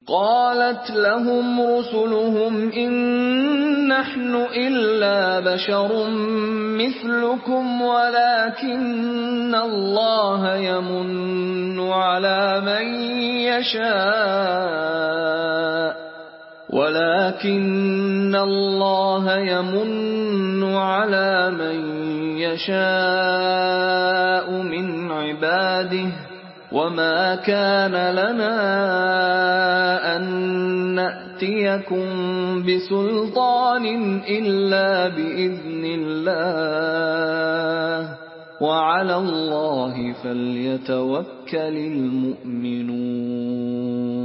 قالت لهم رسلهم إن نحن إلا بشر مثلكم ولكن الله يمن على من يشاء من عباده وما كان لنا أن نأتيكم بسلطان إلا بإذن الله وعلى الله فليتوكل المؤمنون